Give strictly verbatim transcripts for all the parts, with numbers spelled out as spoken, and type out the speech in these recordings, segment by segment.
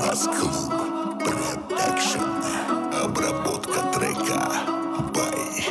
Бас-клуб Продакшн. Обработка трека by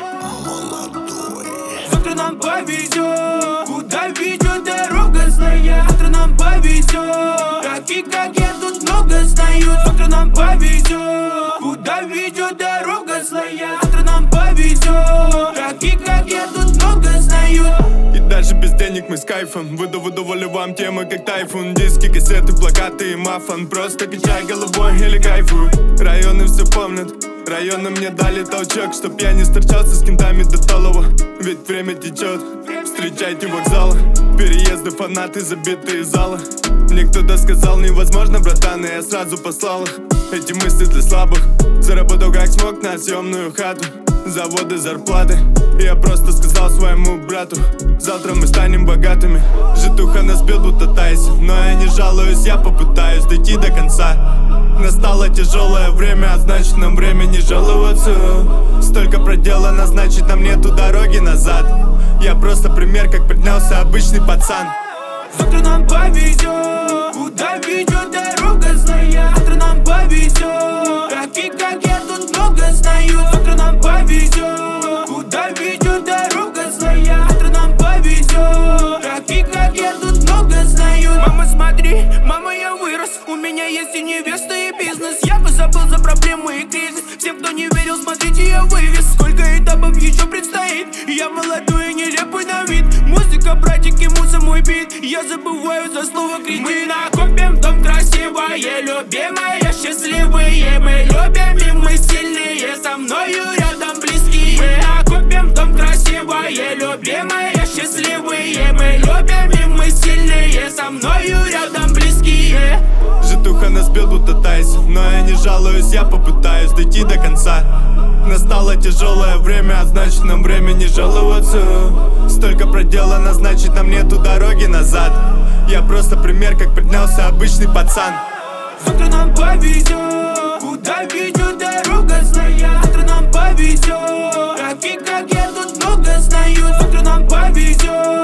Молодой. Завтра нам повезет, куда ведет дорога злая. Завтра нам повезет, таких как я тут много знают. Завтра нам повезет, куда ведет дорога злая. Завтра нам повезет, таких как я тут много знают. И даже без денег мы с кайфом Выду, выдували вам темы, как тайфун. Диски, кассеты, плакаты и мафон. Просто качай головой или кайфуй. Районы все помнят, районы мне дали толчок, чтоб я не встречался с кентами до талого. Ведь время течет, встречайте вокзалы, переезды, фанаты, забитые залы. Мне кто-то сказал невозможно, братан, и я сразу послал их. Эти мысли для слабых. Заработал как смог на съемную хату, заводы, зарплаты. Я просто сказал своему брату: завтра мы станем богатыми. Житуха нас бил, будто Тайсон, но я не жалуюсь, я попытаюсь дойти до конца. Настало тяжелое время, а значит нам время не жаловаться. Столько проделано, значит нам нету дороги назад. Я просто пример, как поднялся обычный пацан. Завтра нам повезет, куда ведет дорога злая. Завтра нам повезет, таких как я тут много знают. Завтра нам повезет, куда ведет дорога злая. Завтра нам повезет, таких как я тут много знают. Мама, смотри, мама, я вырос. У меня есть и невеста, и бизнес. Я бы забыл за проблемы и кризис. Всем, кто не верил, смотрите, я вывез. Сколько этапов еще предстоит. Я молодой и нелепый на вид. Музыка, братики, муза, мой бит. Я забываю за слово кредит. Мы накопим дом красивое, любимое, счастливые. Мы любим и мы сильные, со мною рядом близкие. Мы накопим дом красивое, любимое, счастливые. Мы любим и мы сильные, со мною рядом близкие. Житуха нас бил, будто Тайсон, но я не жалуюсь, я попытаюсь дойти до конца. Настало тяжелое время, а значит нам время не жаловаться. Столько проделано, значит нам нету дороги назад. Я просто пример, как поднялся обычный пацан. Завтра нам повезет, куда ведет дорога злая. Завтра нам повезет, таких как я тут много знают. Завтра нам повезет.